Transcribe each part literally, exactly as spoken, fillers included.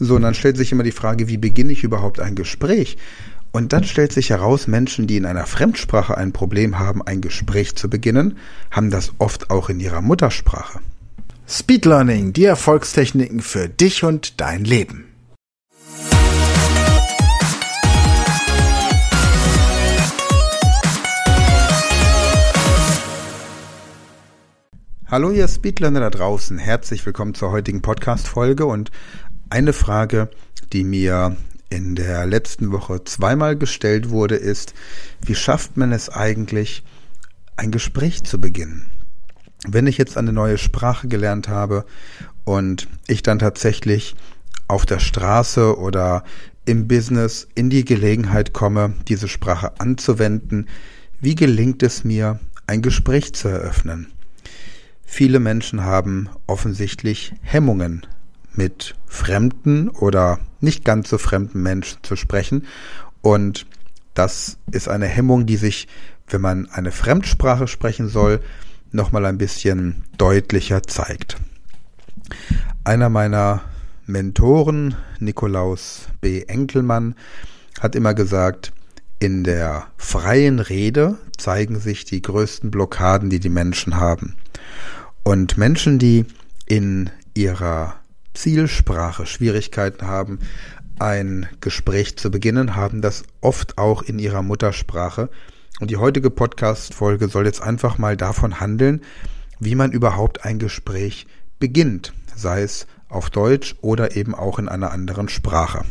So, und dann stellt sich immer die Frage, wie beginne ich überhaupt ein Gespräch? Und dann stellt sich heraus, Menschen, die in einer Fremdsprache ein Problem haben, ein Gespräch zu beginnen, haben das oft auch in ihrer Muttersprache. Speed Learning, die Erfolgstechniken für dich und dein Leben. Hallo ihr Speedlearner da draußen, herzlich willkommen zur heutigen Podcast-Folge und eine Frage, die mir in der letzten Woche zweimal gestellt wurde, ist, wie schafft man es eigentlich, ein Gespräch zu beginnen? Wenn ich jetzt eine neue Sprache gelernt habe und ich dann tatsächlich auf der Straße oder im Business in die Gelegenheit komme, diese Sprache anzuwenden, wie gelingt es mir, ein Gespräch zu eröffnen? Viele Menschen haben offensichtlich Hemmungen, mit fremden oder nicht ganz so fremden Menschen zu sprechen. Und das ist eine Hemmung, die sich, wenn man eine Fremdsprache sprechen soll, nochmal ein bisschen deutlicher zeigt. Einer meiner Mentoren, Nikolaus B. Enkelmann, hat immer gesagt, in der freien Rede zeigen sich die größten Blockaden, die die Menschen haben. Und Menschen, die in ihrer Zielsprache Schwierigkeiten haben, ein Gespräch zu beginnen, haben das oft auch in ihrer Muttersprache. Und die heutige Podcast-Folge soll jetzt einfach mal davon handeln, wie man überhaupt ein Gespräch beginnt, sei es auf Deutsch oder eben auch in einer anderen Sprache.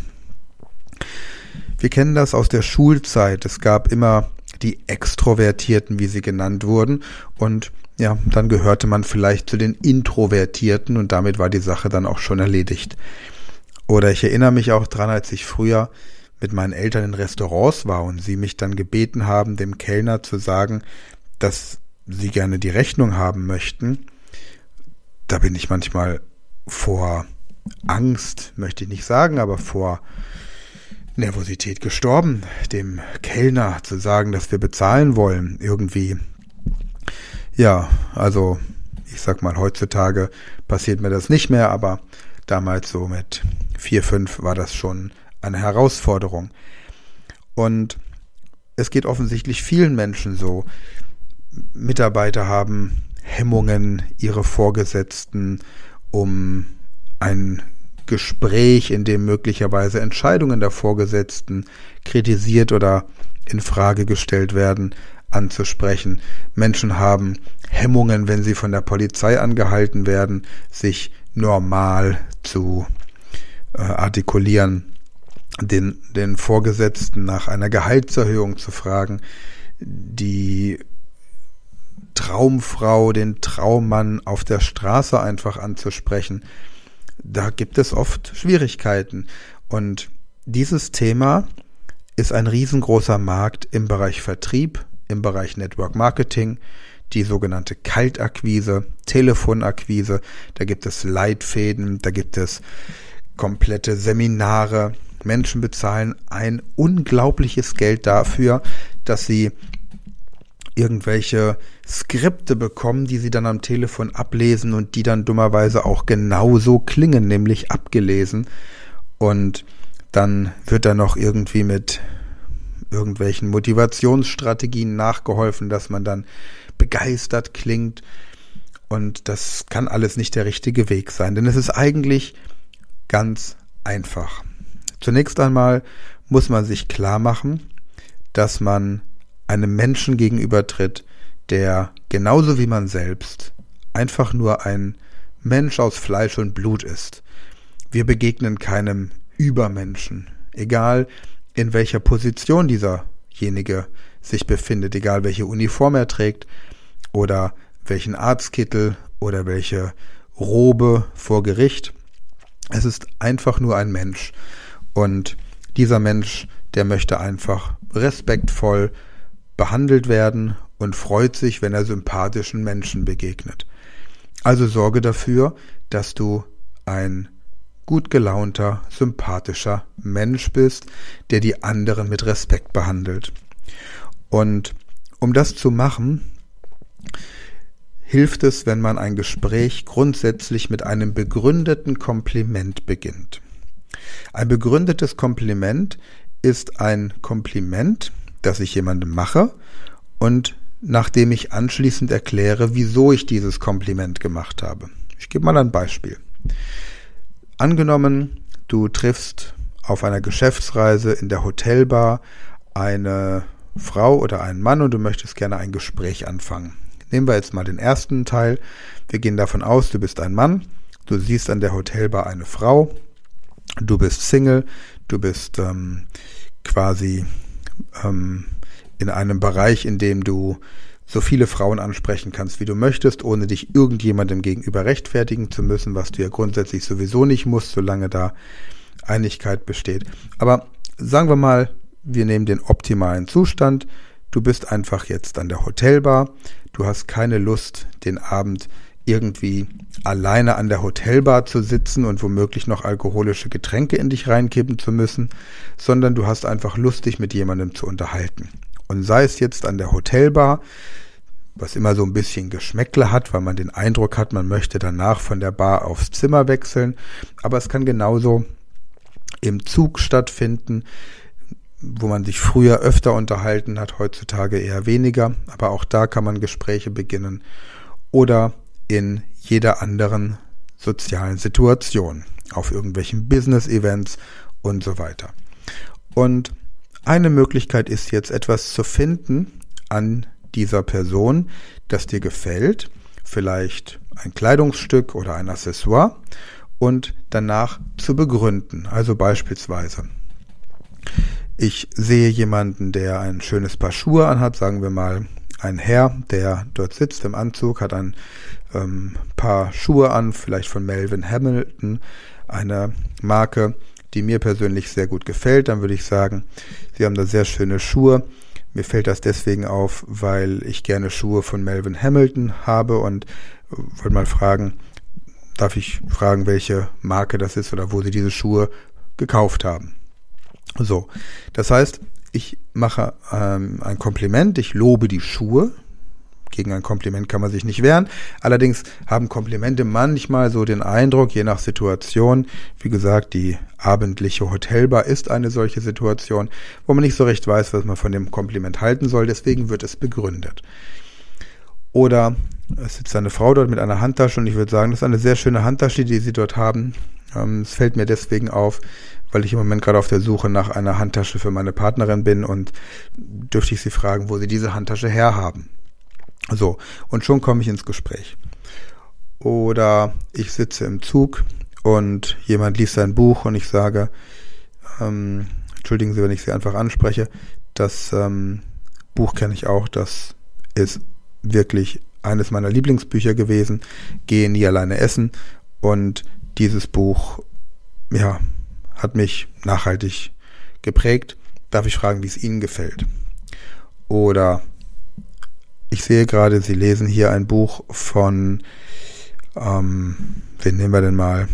Wir kennen das aus der Schulzeit. Es gab immer die Extrovertierten, wie sie genannt wurden, und ja, dann gehörte man vielleicht zu den Introvertierten und damit war die Sache dann auch schon erledigt. Oder ich erinnere mich auch dran, als ich früher mit meinen Eltern in Restaurants war und sie mich dann gebeten haben, dem Kellner zu sagen, dass sie gerne die Rechnung haben möchten. Da bin ich manchmal vor Angst, möchte ich nicht sagen, aber vor Nervosität gestorben, dem Kellner zu sagen, dass wir bezahlen wollen, irgendwie. Ja, also ich sag mal, heutzutage passiert mir das nicht mehr, aber damals so mit vier, fünf war das schon eine Herausforderung. Und es geht offensichtlich vielen Menschen so. Mitarbeiter haben Hemmungen, ihre Vorgesetzten, um ein Gespräch, in dem möglicherweise Entscheidungen der Vorgesetzten kritisiert oder in Frage gestellt werden, anzusprechen. Menschen haben Hemmungen, wenn sie von der Polizei angehalten werden, sich normal zu äh, artikulieren, den, den Vorgesetzten nach einer Gehaltserhöhung zu fragen, die Traumfrau, den Traummann auf der Straße einfach anzusprechen. Da gibt es oft Schwierigkeiten. Und dieses Thema ist ein riesengroßer Markt im Bereich Vertrieb, im Bereich Network Marketing, die sogenannte Kaltakquise, Telefonakquise, da gibt es Leitfäden, da gibt es komplette Seminare. Menschen bezahlen ein unglaubliches Geld dafür, dass sie irgendwelche Skripte bekommen, die sie dann am Telefon ablesen und die dann dummerweise auch genauso klingen, nämlich abgelesen. Und dann wird da noch irgendwie mit irgendwelchen Motivationsstrategien nachgeholfen, dass man dann begeistert klingt, und das kann alles nicht der richtige Weg sein, denn es ist eigentlich ganz einfach. Zunächst einmal muss man sich klar machen, dass man einem Menschen gegenübertritt, der genauso wie man selbst einfach nur ein Mensch aus Fleisch und Blut ist. Wir begegnen keinem Übermenschen, egal in welcher Position dieserjenige sich befindet, egal welche Uniform er trägt oder welchen Arztkittel oder welche Robe vor Gericht. Es ist einfach nur ein Mensch, und dieser Mensch, der möchte einfach respektvoll behandelt werden und freut sich, wenn er sympathischen Menschen begegnet. Also sorge dafür, dass du ein gut gelaunter, sympathischer Mensch bist, der die anderen mit Respekt behandelt. Und um das zu machen, hilft es, wenn man ein Gespräch grundsätzlich mit einem begründeten Kompliment beginnt. Ein begründetes Kompliment ist ein Kompliment, das ich jemandem mache und nachdem ich anschließend erkläre, wieso ich dieses Kompliment gemacht habe. Ich gebe mal ein Beispiel. Angenommen, du triffst auf einer Geschäftsreise in der Hotelbar eine Frau oder einen Mann und du möchtest gerne ein Gespräch anfangen. Nehmen wir jetzt mal den ersten Teil. Wir gehen davon aus, du bist ein Mann, du siehst an der Hotelbar eine Frau, du bist Single, du bist ähm, quasi ähm, in einem Bereich, in dem du so viele Frauen ansprechen kannst, wie du möchtest, ohne dich irgendjemandem gegenüber rechtfertigen zu müssen, was du ja grundsätzlich sowieso nicht musst, solange da Einigkeit besteht. Aber sagen wir mal, wir nehmen den optimalen Zustand. Du bist einfach jetzt an der Hotelbar. Du hast keine Lust, den Abend irgendwie alleine an der Hotelbar zu sitzen und womöglich noch alkoholische Getränke in dich reinkippen zu müssen, sondern du hast einfach Lust, dich mit jemandem zu unterhalten. Und sei es jetzt an der Hotelbar, was immer so ein bisschen Geschmäckle hat, weil man den Eindruck hat, man möchte danach von der Bar aufs Zimmer wechseln, aber es kann genauso im Zug stattfinden, wo man sich früher öfter unterhalten hat, heutzutage eher weniger, aber auch da kann man Gespräche beginnen oder in jeder anderen sozialen Situation, auf irgendwelchen Business-Events und so weiter. Und eine Möglichkeit ist jetzt, etwas zu finden an dieser Person, das dir gefällt, vielleicht ein Kleidungsstück oder ein Accessoire, und danach zu begründen. Also beispielsweise, ich sehe jemanden, der ein schönes Paar Schuhe anhat, sagen wir mal ein Herr, der dort sitzt im Anzug, hat ein ähm, Paar Schuhe an, vielleicht von Melvin Hamilton, eine Marke, die mir persönlich sehr gut gefällt. Dann würde ich sagen, Sie haben da sehr schöne Schuhe. Mir fällt das deswegen auf, weil ich gerne Schuhe von Melvin Hamilton habe und wollte mal fragen, darf ich fragen, welche Marke das ist oder wo Sie diese Schuhe gekauft haben. So, das heißt, ich mache ähm, ein Kompliment, ich lobe die Schuhe. Gegen ein Kompliment kann man sich nicht wehren. Allerdings haben Komplimente manchmal so den Eindruck, je nach Situation, wie gesagt, die abendliche Hotelbar ist eine solche Situation, wo man nicht so recht weiß, was man von dem Kompliment halten soll. Deswegen wird es begründet. Oder es sitzt eine Frau dort mit einer Handtasche und ich würde sagen, das ist eine sehr schöne Handtasche, die Sie dort haben. Ähm, es fällt mir deswegen auf, weil ich im Moment gerade auf der Suche nach einer Handtasche für meine Partnerin bin und dürfte ich Sie fragen, wo Sie diese Handtasche herhaben. So, und schon komme ich ins Gespräch. Oder ich sitze im Zug und jemand liest ein Buch und ich sage, ähm, entschuldigen Sie, wenn ich Sie einfach anspreche, das ähm, Buch kenne ich auch, das ist wirklich eines meiner Lieblingsbücher gewesen, Gehe nie alleine essen, und dieses Buch, ja, hat mich nachhaltig geprägt. Darf ich fragen, wie es Ihnen gefällt? Oder ich sehe gerade, Sie lesen hier ein Buch von, ähm, wen nehmen wir denn mal?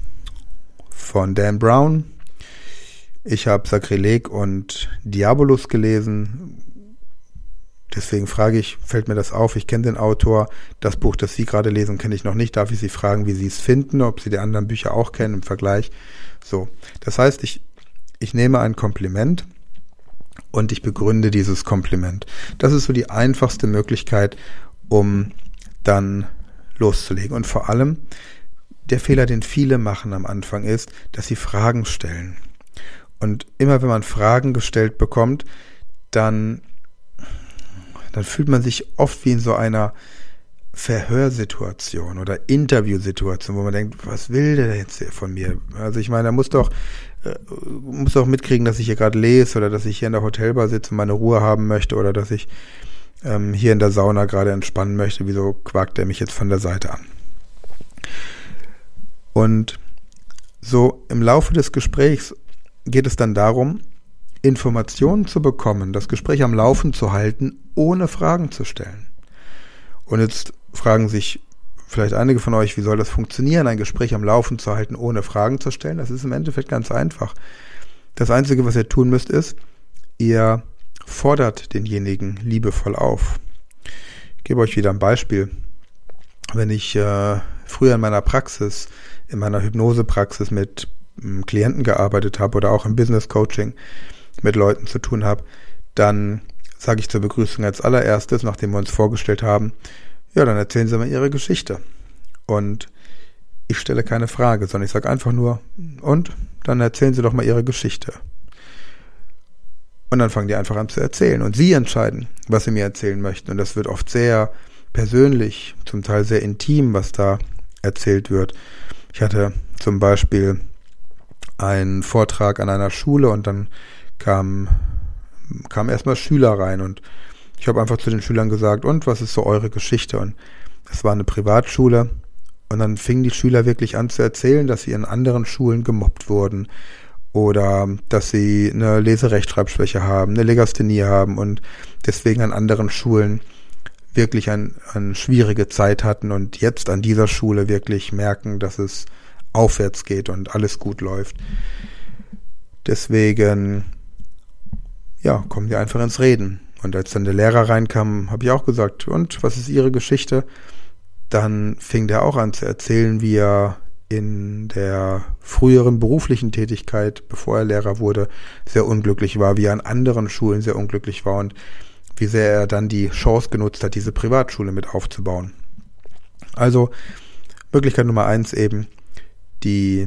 Von Dan Brown. Ich habe Sakrileg und Diabolus gelesen. Deswegen frage ich, fällt mir das auf? Ich kenne den Autor. Das Buch, das Sie gerade lesen, kenne ich noch nicht. Darf ich Sie fragen, wie Sie es finden, ob Sie die anderen Bücher auch kennen im Vergleich? So, das heißt, ich, ich nehme ein Kompliment und ich begründe dieses Kompliment. Das ist so die einfachste Möglichkeit, um dann loszulegen. Und vor allem, der Fehler, den viele machen am Anfang, ist, dass sie Fragen stellen. Und immer wenn man Fragen gestellt bekommt, dann, dann fühlt man sich oft wie in so einer Verhörsituation oder Interviewsituation, wo man denkt, was will der jetzt von mir? Also ich meine, er muss doch muss auch mitkriegen, dass ich hier gerade lese oder dass ich hier in der Hotelbar sitze und meine Ruhe haben möchte oder dass ich ähm, hier in der Sauna gerade entspannen möchte. Wieso quakt er mich jetzt von der Seite an? Und so im Laufe des Gesprächs geht es dann darum, Informationen zu bekommen, das Gespräch am Laufen zu halten, ohne Fragen zu stellen. Und jetzt fragen sich vielleicht einige von euch, wie soll das funktionieren, ein Gespräch am Laufen zu halten, ohne Fragen zu stellen? Das ist im Endeffekt ganz einfach. Das Einzige, was ihr tun müsst, ist, ihr fordert denjenigen liebevoll auf. Ich gebe euch wieder ein Beispiel. Wenn ich äh, früher in meiner Praxis, in meiner Hypnosepraxis mit Klienten gearbeitet habe oder auch im Business Coaching mit Leuten zu tun habe, dann sage ich zur Begrüßung als allererstes, nachdem wir uns vorgestellt haben, ja, dann erzählen Sie mal Ihre Geschichte. Und ich stelle keine Frage, sondern ich sage einfach nur, und dann erzählen Sie doch mal Ihre Geschichte. Und dann fangen die einfach an zu erzählen. Und Sie entscheiden, was Sie mir erzählen möchten. Und das wird oft sehr persönlich, zum Teil sehr intim, was da erzählt wird. Ich hatte zum Beispiel einen Vortrag an einer Schule und dann kam, kamen erstmal Schüler rein und ich habe einfach zu den Schülern gesagt, und was ist so eure Geschichte? Und es war eine Privatschule und dann fingen die Schüler wirklich an zu erzählen, dass sie in anderen Schulen gemobbt wurden oder dass sie eine Leserechtschreibschwäche haben, eine Legasthenie haben und deswegen an anderen Schulen wirklich ein, eine schwierige Zeit hatten und jetzt an dieser Schule wirklich merken, dass es aufwärts geht und alles gut läuft. Deswegen, ja, kommen wir einfach ins Reden. Und als dann der Lehrer reinkam, habe ich auch gesagt, und was ist Ihre Geschichte? Dann fing der auch an zu erzählen, wie er in der früheren beruflichen Tätigkeit, bevor er Lehrer wurde, sehr unglücklich war, wie er an anderen Schulen sehr unglücklich war und wie sehr er dann die Chance genutzt hat, diese Privatschule mit aufzubauen. Also Möglichkeit Nummer eins eben, die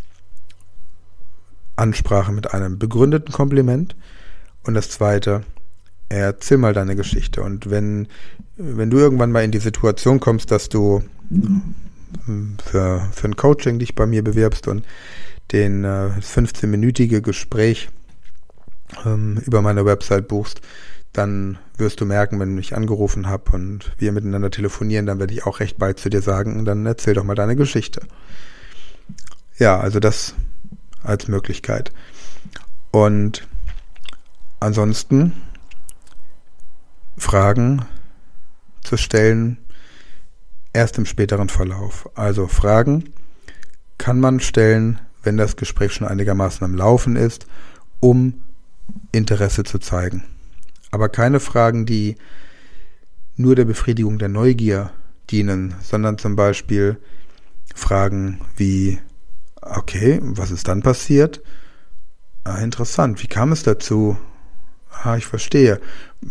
Ansprache mit einem begründeten Kompliment und das zweite, erzähl mal deine Geschichte. Und wenn, wenn du irgendwann mal in die Situation kommst, dass du für, für ein Coaching dich bei mir bewirbst und den äh, fünfzehn-minütige Gespräch ähm, über meine Website buchst, dann wirst du merken, wenn ich angerufen habe und wir miteinander telefonieren, dann werde ich auch recht bald zu dir sagen, dann erzähl doch mal deine Geschichte. Ja, also das als Möglichkeit. Und ansonsten Fragen zu stellen, erst im späteren Verlauf. Also Fragen kann man stellen, wenn das Gespräch schon einigermaßen am Laufen ist, um Interesse zu zeigen. Aber keine Fragen, die nur der Befriedigung der Neugier dienen, sondern zum Beispiel Fragen wie, okay, was ist dann passiert? Ah, interessant, wie kam es dazu? Ah, ich verstehe.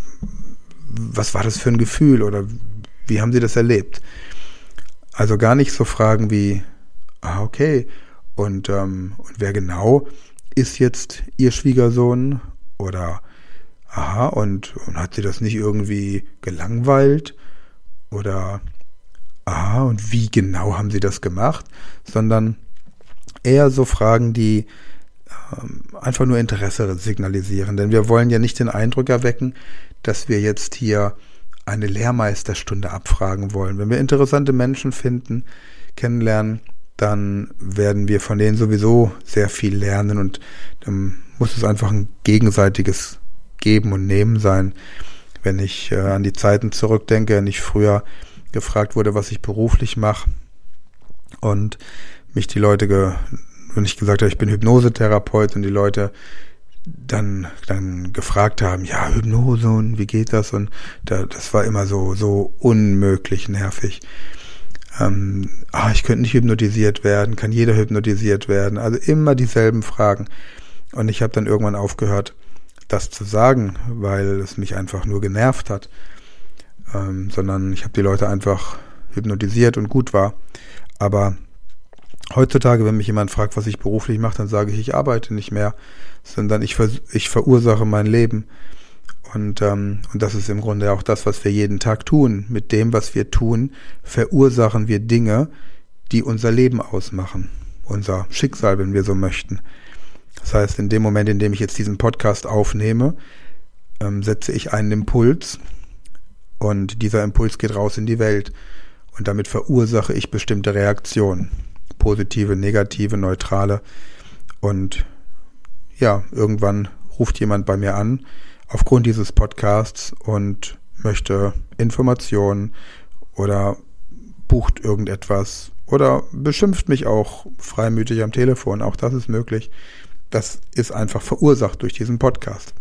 Was war das für ein Gefühl oder wie haben Sie das erlebt? Also gar nicht so Fragen wie, ah, okay, und, ähm, und wer genau ist jetzt Ihr Schwiegersohn? Oder, aha, und, und hat Sie das nicht irgendwie gelangweilt? Oder, aha, und wie genau haben Sie das gemacht? Sondern eher so Fragen, die ähm, einfach nur Interesse signalisieren. Denn wir wollen ja nicht den Eindruck erwecken, dass wir jetzt hier eine Lehrmeisterstunde abfragen wollen. Wenn wir interessante Menschen finden, kennenlernen, dann werden wir von denen sowieso sehr viel lernen und dann muss es einfach ein gegenseitiges Geben und Nehmen sein. Wenn ich äh, an die Zeiten zurückdenke, wenn ich früher gefragt wurde, was ich beruflich mache und mich die Leute, ge- wenn ich gesagt habe, ich bin Hypnosetherapeut und die Leute dann dann gefragt haben, ja, Hypnose und wie geht das? Und da, das war immer so so unmöglich nervig. Ähm, ah, ich könnte nicht hypnotisiert werden, kann jeder hypnotisiert werden? Also immer dieselben Fragen. Und ich habe dann irgendwann aufgehört, das zu sagen, weil es mich einfach nur genervt hat. Ähm, sondern ich habe die Leute einfach hypnotisiert und gut war. Aber heutzutage, wenn mich jemand fragt, was ich beruflich mache, dann sage ich, ich arbeite nicht mehr, sondern ich, vers- ich verursache mein Leben. Und, ähm, und das ist im Grunde auch das, was wir jeden Tag tun. Mit dem, was wir tun, verursachen wir Dinge, die unser Leben ausmachen. Unser Schicksal, wenn wir so möchten. Das heißt, in dem Moment, in dem ich jetzt diesen Podcast aufnehme, ähm, setze ich einen Impuls und dieser Impuls geht raus in die Welt. Und damit verursache ich bestimmte Reaktionen. Positive, negative, neutrale. Und ja, irgendwann ruft jemand bei mir an, aufgrund dieses Podcasts und möchte Informationen oder bucht irgendetwas oder beschimpft mich auch freimütig am Telefon. Auch das ist möglich. Das ist einfach verursacht durch diesen Podcast.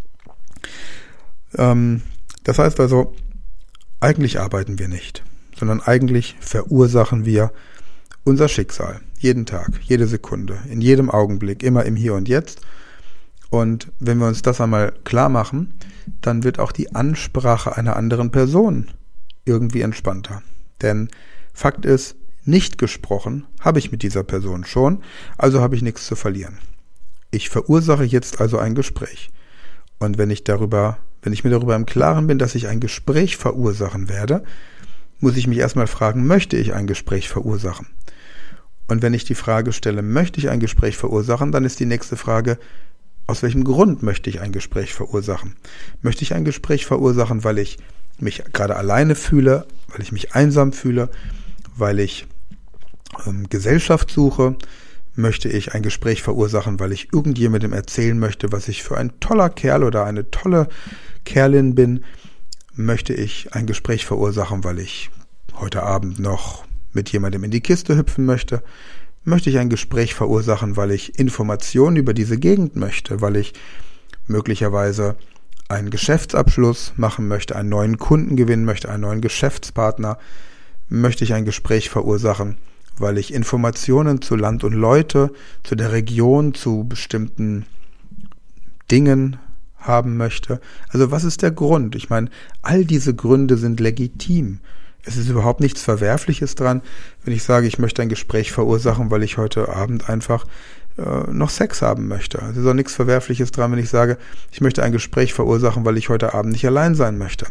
Ähm, das heißt also, eigentlich arbeiten wir nicht, sondern eigentlich verursachen wir unser Schicksal. Jeden Tag, jede Sekunde, in jedem Augenblick, immer im Hier und Jetzt. Und wenn wir uns das einmal klar machen, dann wird auch die Ansprache einer anderen Person irgendwie entspannter. Denn Fakt ist, nicht gesprochen habe ich mit dieser Person schon, also habe ich nichts zu verlieren. Ich verursache jetzt also ein Gespräch. Und wenn ich darüber, wenn ich mir darüber im Klaren bin, dass ich ein Gespräch verursachen werde, muss ich mich erstmal fragen, möchte ich ein Gespräch verursachen? Und wenn ich die Frage stelle, möchte ich ein Gespräch verursachen, dann ist die nächste Frage, aus welchem Grund möchte ich ein Gespräch verursachen? Möchte ich ein Gespräch verursachen, weil ich mich gerade alleine fühle, weil ich mich einsam fühle, weil ich ähm, Gesellschaft suche? Möchte ich ein Gespräch verursachen, weil ich irgendjemandem erzählen möchte, was ich für ein toller Kerl oder eine tolle Kerlin bin? Möchte ich ein Gespräch verursachen, weil ich heute Abend noch mit jemandem in die Kiste hüpfen möchte? Möchte ich ein Gespräch verursachen, weil ich Informationen über diese Gegend möchte, weil ich möglicherweise einen Geschäftsabschluss machen möchte, einen neuen Kunden gewinnen möchte, einen neuen Geschäftspartner? Möchte ich ein Gespräch verursachen, weil ich Informationen zu Land und Leute, zu der Region, zu bestimmten Dingen haben möchte? Also was ist der Grund? Ich meine, all diese Gründe sind legitim. Es ist überhaupt nichts Verwerfliches dran, wenn ich sage, ich möchte ein Gespräch verursachen, weil ich heute Abend einfach äh, noch Sex haben möchte. Es ist auch nichts Verwerfliches dran, wenn ich sage, ich möchte ein Gespräch verursachen, weil ich heute Abend nicht allein sein möchte.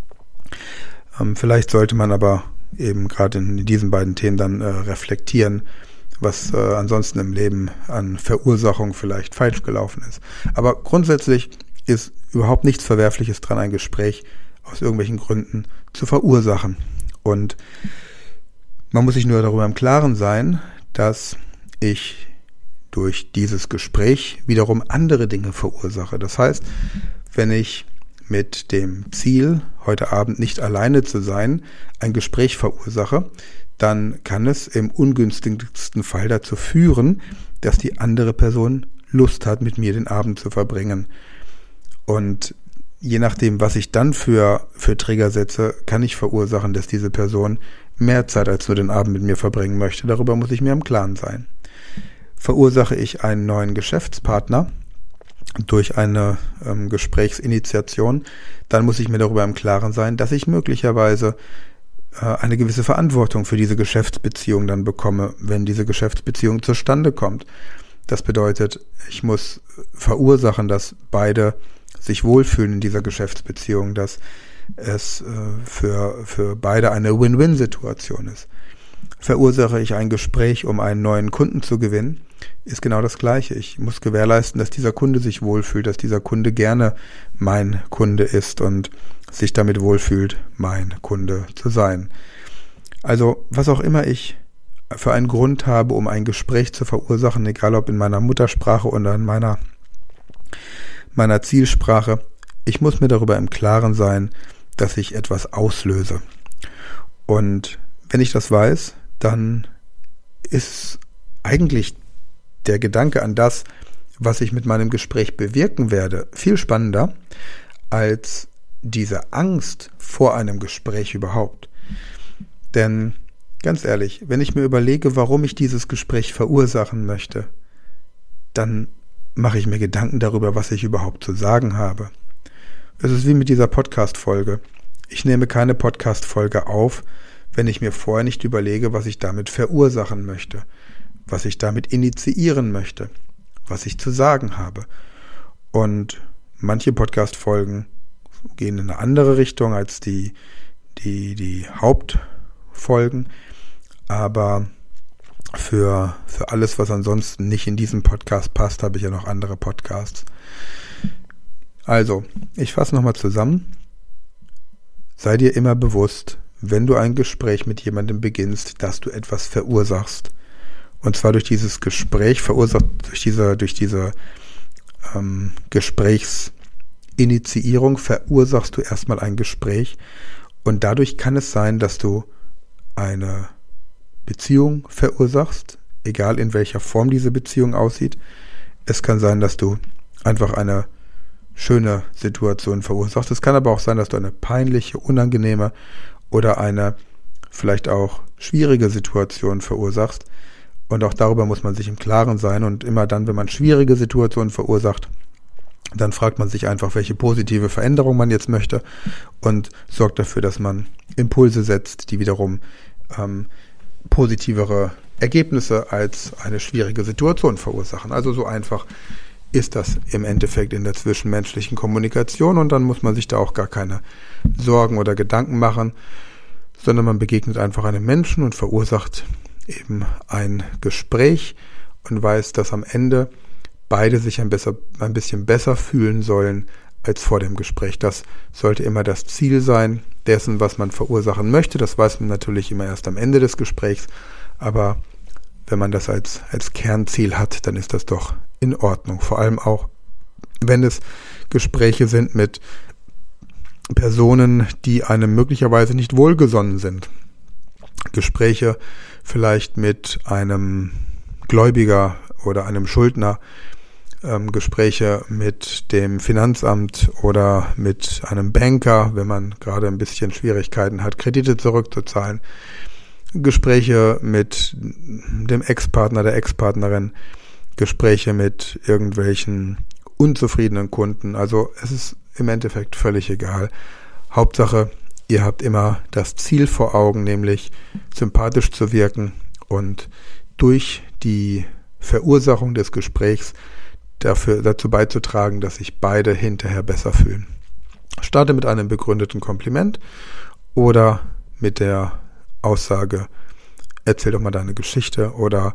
Ähm, vielleicht sollte man aber eben gerade in diesen beiden Themen dann äh, reflektieren, was äh, ansonsten im Leben an Verursachung vielleicht falsch gelaufen ist. Aber grundsätzlich ist überhaupt nichts Verwerfliches dran, ein Gespräch aus irgendwelchen Gründen zu verursachen. Und man muss sich nur darüber im Klaren sein, dass ich durch dieses Gespräch wiederum andere Dinge verursache. Das heißt, wenn ich mit dem Ziel, heute Abend nicht alleine zu sein, ein Gespräch verursache, dann kann es im ungünstigsten Fall dazu führen, dass die andere Person Lust hat, mit mir den Abend zu verbringen. Und je nachdem, was ich dann für, für Trigger setze, kann ich verursachen, dass diese Person mehr Zeit als nur den Abend mit mir verbringen möchte. Darüber muss ich mir im Klaren sein. Verursache ich einen neuen Geschäftspartner durch eine ähm, Gesprächsinitiation, dann muss ich mir darüber im Klaren sein, dass ich möglicherweise äh, eine gewisse Verantwortung für diese Geschäftsbeziehung dann bekomme, wenn diese Geschäftsbeziehung zustande kommt. Das bedeutet, ich muss verursachen, dass beide sich wohlfühlen in dieser Geschäftsbeziehung, dass es äh, für, für beide eine Win-Win-Situation ist. Verursache ich ein Gespräch, um einen neuen Kunden zu gewinnen, ist genau das Gleiche. Ich muss gewährleisten, dass dieser Kunde sich wohlfühlt, dass dieser Kunde gerne mein Kunde ist und sich damit wohlfühlt, mein Kunde zu sein. Also, was auch immer ich für einen Grund habe, um ein Gespräch zu verursachen, egal ob in meiner Muttersprache oder in meiner meiner Zielsprache, ich muss mir darüber im Klaren sein, dass ich etwas auslöse. Und wenn ich das weiß, dann ist eigentlich der Gedanke an das, was ich mit meinem Gespräch bewirken werde, viel spannender als diese Angst vor einem Gespräch überhaupt. Denn ganz ehrlich, wenn ich mir überlege, warum ich dieses Gespräch verursachen möchte, dann mache ich mir Gedanken darüber, was ich überhaupt zu sagen habe. Es ist wie mit dieser Podcast-Folge. Ich nehme keine Podcast-Folge auf, wenn ich mir vorher nicht überlege, was ich damit verursachen möchte, was ich damit initiieren möchte, was ich zu sagen habe. Und manche Podcast-Folgen gehen in eine andere Richtung als die, die, die Hauptfolgen, aber Für, für alles, was ansonsten nicht in diesem Podcast passt, habe ich ja noch andere Podcasts. Also, ich fasse nochmal zusammen. Sei dir immer bewusst, wenn du ein Gespräch mit jemandem beginnst, dass du etwas verursachst. Und zwar durch dieses Gespräch, verursacht durch diese, durch diese ähm, Gesprächsinitiierung, verursachst du erstmal ein Gespräch. Und dadurch kann es sein, dass du eine Beziehung verursachst, egal in welcher Form diese Beziehung aussieht. Es kann sein, dass du einfach eine schöne Situation verursachst. Es kann aber auch sein, dass du eine peinliche, unangenehme oder eine vielleicht auch schwierige Situationen verursachst. Und auch darüber muss man sich im Klaren sein. Und immer dann, wenn man schwierige Situationen verursacht, dann fragt man sich einfach, welche positive Veränderung man jetzt möchte und sorgt dafür, dass man Impulse setzt, die wiederum ähm, positivere Ergebnisse als eine schwierige Situation verursachen. Also so einfach ist das im Endeffekt in der zwischenmenschlichen Kommunikation und dann muss man sich da auch gar keine Sorgen oder Gedanken machen, sondern man begegnet einfach einem Menschen und verursacht eben ein Gespräch und weiß, dass am Ende beide sich ein, besser, ein bisschen besser fühlen sollen als vor dem Gespräch. Das sollte immer das Ziel sein dessen, was man verursachen möchte. Das weiß man natürlich immer erst am Ende des Gesprächs, aber wenn man das als, als Kernziel hat, dann ist das doch in Ordnung. Vor allem auch, wenn es Gespräche sind mit Personen, die einem möglicherweise nicht wohlgesonnen sind. Gespräche vielleicht mit einem Gläubiger oder einem Schuldner, ähm, Gespräche mit dem Finanzamt oder mit einem Banker, wenn man gerade ein bisschen Schwierigkeiten hat, Kredite zurückzuzahlen. Gespräche mit dem Ex-Partner, der Ex-Partnerin, Gespräche mit irgendwelchen unzufriedenen Kunden. Also es ist im Endeffekt völlig egal. Hauptsache, ihr habt immer das Ziel vor Augen, nämlich sympathisch zu wirken und durch die Verursachung des Gesprächs dafür, dazu beizutragen, dass sich beide hinterher besser fühlen. Starte mit einem begründeten Kompliment oder mit der Aussage, erzähl doch mal deine Geschichte oder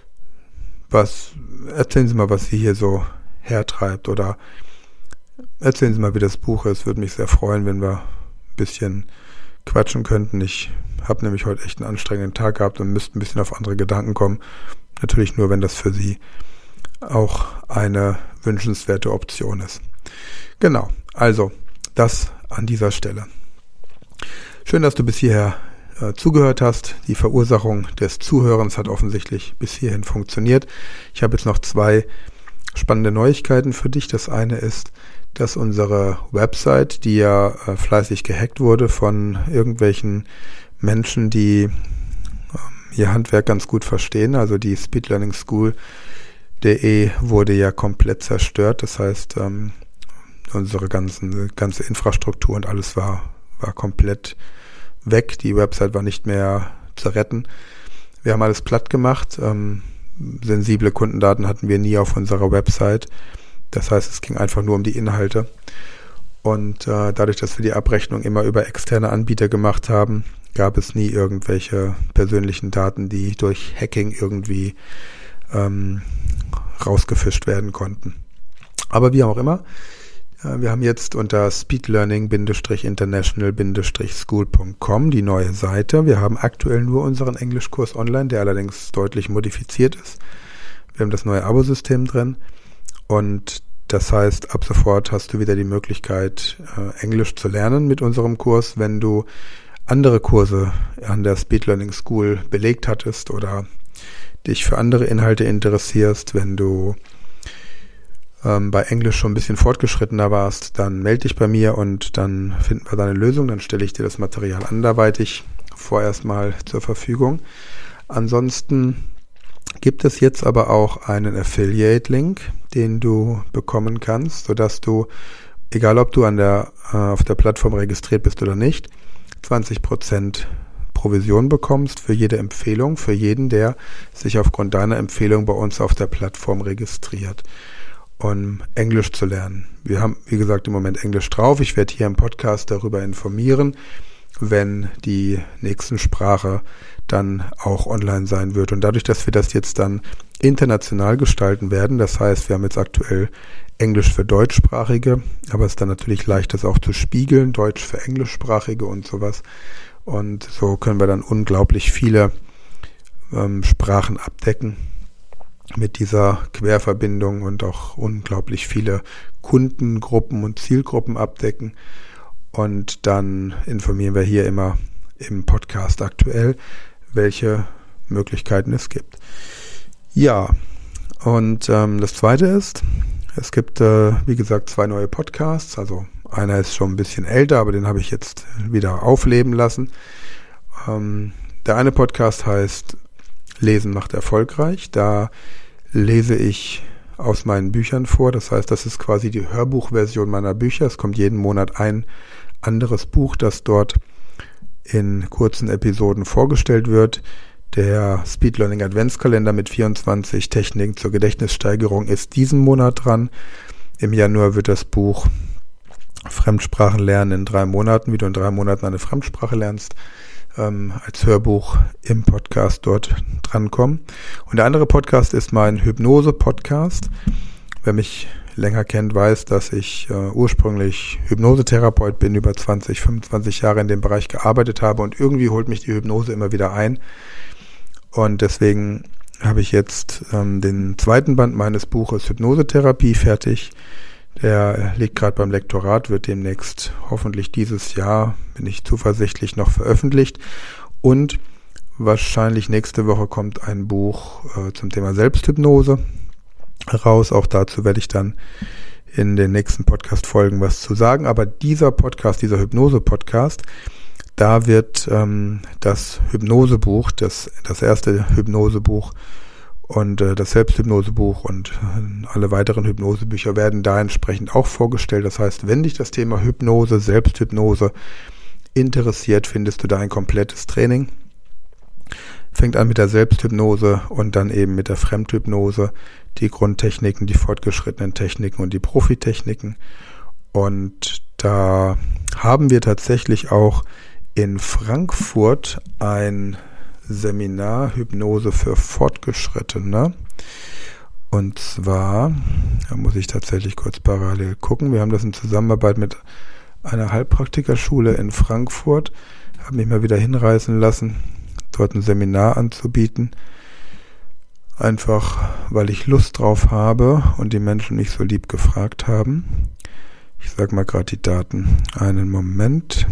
was, erzählen Sie mal, was Sie hier so hertreibt oder erzählen Sie mal, wie das Buch ist. Würde mich sehr freuen, wenn wir ein bisschen quatschen könnten. Ich habe nämlich heute echt einen anstrengenden Tag gehabt und müsste ein bisschen auf andere Gedanken kommen. Natürlich nur, wenn das für Sie auch eine wünschenswerte Option ist. Genau, also das an dieser Stelle. Schön, dass du bis hierher äh, zugehört hast. Die Verursachung des Zuhörens hat offensichtlich bis hierhin funktioniert. Ich habe jetzt noch zwei spannende Neuigkeiten für dich. Das eine ist, dass unsere Website, die ja äh, fleißig gehackt wurde von irgendwelchen Menschen, die äh, ihr Handwerk ganz gut verstehen, also die Speed Learning School punkt de wurde ja komplett zerstört. Das heißt, ähm, unsere ganzen, ganze Infrastruktur und alles war, war komplett weg. Die Website war nicht mehr zu retten. Wir haben alles platt gemacht. Ähm, sensible Kundendaten hatten wir nie auf unserer Website. Das heißt, es ging einfach nur um die Inhalte. Und äh, dadurch, dass wir die Abrechnung immer über externe Anbieter gemacht haben, gab es nie irgendwelche persönlichen Daten, die durch Hacking irgendwie ähm, rausgefischt werden konnten. Aber wie auch immer, äh, wir haben jetzt unter speedlearning international school punkt com die neue Seite. Wir haben aktuell nur unseren Englischkurs online, der allerdings deutlich modifiziert ist. Wir haben das neue Abosystem drin und das heißt, ab sofort hast du wieder die Möglichkeit, äh, Englisch zu lernen mit unserem Kurs, wenn du andere Kurse an der Speed Learning School belegt hattest oder dich für andere Inhalte interessierst, wenn du ähm, bei Englisch schon ein bisschen fortgeschrittener warst, dann melde dich bei mir und dann finden wir da eine Lösung, dann stelle ich dir das Material anderweitig vorerst mal zur Verfügung. Ansonsten gibt es jetzt aber auch einen Affiliate-Link, den du bekommen kannst, sodass du, egal ob du an der, äh, auf der Plattform registriert bist oder nicht, zwanzig Prozent Provision bekommst für jede Empfehlung, für jeden, der sich aufgrund deiner Empfehlung bei uns auf der Plattform registriert, um Englisch zu lernen. Wir haben, wie gesagt, im Moment Englisch drauf. Ich werde hier im Podcast darüber informieren, wenn die nächste Sprache dann auch online sein wird. Und dadurch, dass wir das jetzt dann international gestalten werden, das heißt, wir haben jetzt aktuell Englisch für Deutschsprachige, aber es ist dann natürlich leicht, das auch zu spiegeln, Deutsch für Englischsprachige und sowas. Und so können wir dann unglaublich viele ähm, Sprachen abdecken mit dieser Querverbindung und auch unglaublich viele Kundengruppen und Zielgruppen abdecken. Und dann informieren wir hier immer im Podcast aktuell, welche Möglichkeiten es gibt. Ja, und ähm, das Zweite ist, es gibt, äh, wie gesagt, zwei neue Podcasts, also einer ist schon ein bisschen älter, aber den habe ich jetzt wieder aufleben lassen. Ähm, der eine Podcast heißt Lesen macht erfolgreich. Da lese ich aus meinen Büchern vor. Das heißt, das ist quasi die Hörbuchversion meiner Bücher. Es kommt jeden Monat ein anderes Buch, das dort in kurzen Episoden vorgestellt wird. Der Speed Learning Adventskalender mit vierundzwanzig Techniken zur Gedächtnissteigerung ist diesen Monat dran. Im Januar wird das Buch Fremdsprachen lernen in drei Monaten, wie du in drei Monaten eine Fremdsprache lernst, ähm, als Hörbuch im Podcast dort drankommen. Und der andere Podcast ist mein Hypnose-Podcast. Wer mich länger kennt, weiß, dass ich äh, ursprünglich Hypnosetherapeut bin, über zwanzig, fünfundzwanzig Jahre in dem Bereich gearbeitet habe und irgendwie holt mich die Hypnose immer wieder ein. Und deswegen habe ich jetzt ähm, den zweiten Band meines Buches Hypnosetherapie fertig. Der liegt gerade beim Lektorat, wird demnächst hoffentlich dieses Jahr, bin ich zuversichtlich, noch veröffentlicht. Und wahrscheinlich nächste Woche kommt ein Buch äh, zum Thema Selbsthypnose raus. Auch dazu werde ich dann in den nächsten Podcast-Folgen was zu sagen. Aber dieser Podcast, dieser Hypnose-Podcast, da wird ähm, das Hypnosebuch, das, das erste Hypnosebuch und äh, das Selbsthypnosebuch und äh, alle weiteren Hypnosebücher werden da entsprechend auch vorgestellt. Das heißt, wenn dich das Thema Hypnose, Selbsthypnose interessiert, findest du da ein komplettes Training. Fängt an mit der Selbsthypnose und dann eben mit der Fremdhypnose, die Grundtechniken, die fortgeschrittenen Techniken und die Profitechniken. Und da haben wir tatsächlich auch in Frankfurt ein Seminar Hypnose für Fortgeschrittene. Und zwar, da muss ich tatsächlich kurz parallel gucken, wir haben das in Zusammenarbeit mit einer Heilpraktikerschule in Frankfurt, habe mich mal wieder hinreißen lassen, dort ein Seminar anzubieten. Einfach, weil ich Lust drauf habe und die Menschen mich so lieb gefragt haben. Ich sage mal gerade die Daten. Einen Moment.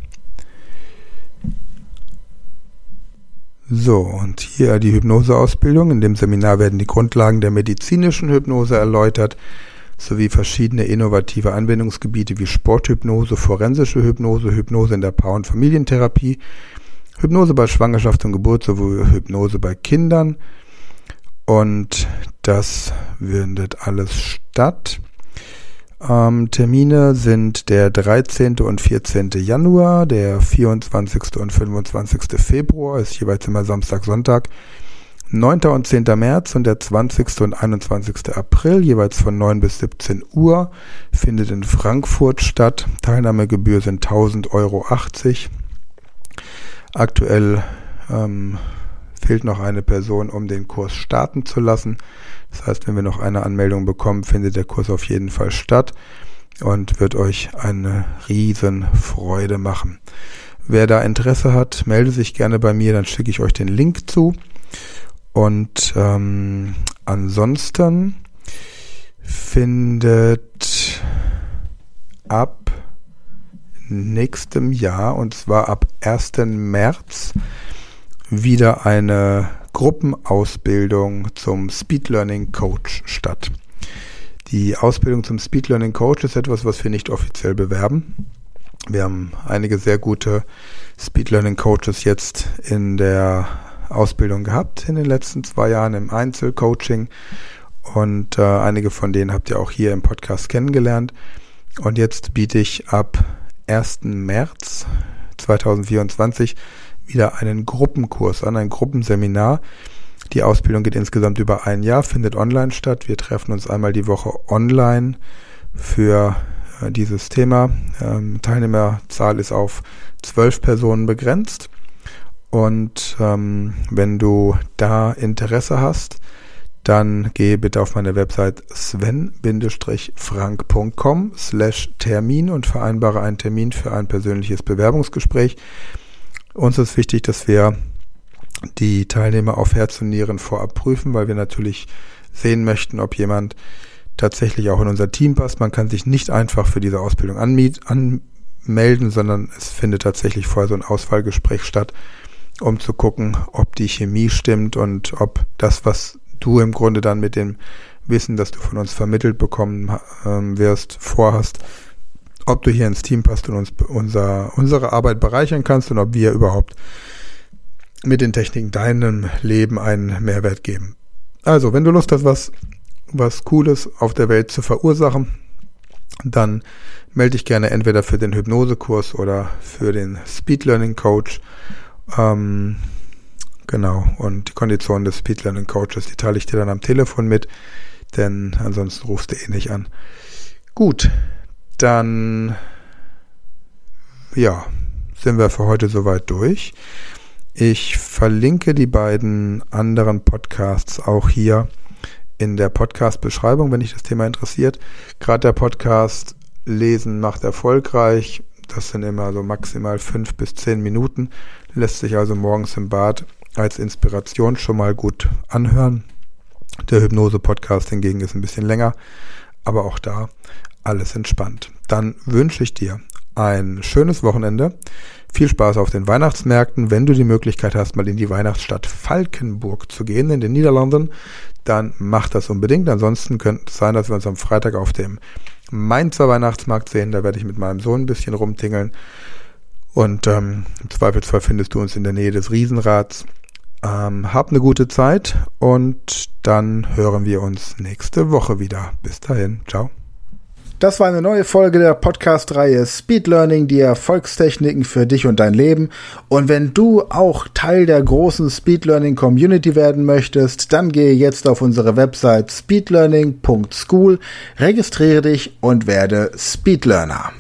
So, und hier die Hypnoseausbildung. In dem Seminar werden die Grundlagen der medizinischen Hypnose erläutert, sowie verschiedene innovative Anwendungsgebiete wie Sporthypnose, forensische Hypnose, Hypnose in der Paar- und Familientherapie, Hypnose bei Schwangerschaft und Geburt sowie Hypnose bei Kindern. Und das findet alles statt. Ähm, Termine sind der dreizehnte und vierzehnte Januar, der vierundzwanzigste und fünfundzwanzigste Februar, ist jeweils immer Samstag, Sonntag, neunter und zehnter März und der zwanzigste und einundzwanzigste April, jeweils von neun bis siebzehn Uhr, findet in Frankfurt statt. Teilnahmegebühr sind tausend Euro achtzig. Aktuell ähm, fehlt noch eine Person, um den Kurs starten zu lassen. Das heißt, wenn wir noch eine Anmeldung bekommen, findet der Kurs auf jeden Fall statt und wird euch eine riesen Freude machen. Wer da Interesse hat, melde sich gerne bei mir, dann schicke ich euch den Link zu. Und ähm, ansonsten findet ab nächstem Jahr, und zwar ab ersten März, wieder eine Gruppenausbildung zum Speed Learning Coach statt. Die Ausbildung zum Speed Learning Coach ist etwas, was wir nicht offiziell bewerben. Wir haben einige sehr gute Speed Learning Coaches jetzt in der Ausbildung gehabt in den letzten zwei Jahren im Einzelcoaching und äh, einige von denen habt ihr auch hier im Podcast kennengelernt. Und jetzt biete ich ab ersten März zweitausendvierundzwanzig wieder einen Gruppenkurs an, ein Gruppenseminar. Die Ausbildung geht insgesamt über ein Jahr, findet online statt. Wir treffen uns einmal die Woche online für äh, dieses Thema. Ähm, Teilnehmerzahl ist auf zwölf Personen begrenzt. Und ähm, wenn du da Interesse hast, dann geh bitte auf meine Website sven-frank.com slash Termin und vereinbare einen Termin für ein persönliches Bewerbungsgespräch. Uns ist wichtig, dass wir die Teilnehmer auf Herz und Nieren vorab prüfen, weil wir natürlich sehen möchten, ob jemand tatsächlich auch in unser Team passt. Man kann sich nicht einfach für diese Ausbildung anmelden, sondern es findet tatsächlich vorher so ein Auswahlgespräch statt, um zu gucken, ob die Chemie stimmt und ob das, was du im Grunde dann mit dem Wissen, das du von uns vermittelt bekommen ähm, wirst, vorhast, ob du hier ins Team passt und uns unser, unsere Arbeit bereichern kannst und ob wir überhaupt mit den Techniken deinem Leben einen Mehrwert geben. Also, wenn du Lust hast, was, was Cooles auf der Welt zu verursachen, dann melde dich gerne entweder für den Hypnosekurs oder für den Speed Learning Coach. Ähm, genau, und die Konditionen des Speed Learning Coaches, die teile ich dir dann am Telefon mit, denn ansonsten rufst du eh nicht an. Gut, dann ja, sind wir für heute soweit durch. Ich verlinke die beiden anderen Podcasts auch hier in der Podcast-Beschreibung, wenn dich das Thema interessiert. Gerade der Podcast Lesen macht erfolgreich. Das sind immer so maximal fünf bis zehn Minuten. Lässt sich also morgens im Bad als Inspiration schon mal gut anhören. Der Hypnose-Podcast hingegen ist ein bisschen länger, aber auch da alles entspannt. Dann wünsche ich dir ein schönes Wochenende. Viel Spaß auf den Weihnachtsmärkten. Wenn du die Möglichkeit hast, mal in die Weihnachtsstadt Valkenburg zu gehen, in den Niederlanden, dann mach das unbedingt. Ansonsten könnte es sein, dass wir uns am Freitag auf dem Mainzer Weihnachtsmarkt sehen. Da werde ich mit meinem Sohn ein bisschen rumtingeln. Und ähm, im Zweifelsfall findest du uns in der Nähe des Riesenrads. Ähm, hab eine gute Zeit und dann hören wir uns nächste Woche wieder. Bis dahin. Ciao. Das war eine neue Folge der Podcast-Reihe Speed Learning, die Erfolgstechniken für dich und dein Leben. Und wenn du auch Teil der großen Speed Learning Community werden möchtest, dann gehe jetzt auf unsere Website speedlearning punkt school, registriere dich und werde Speed Learner.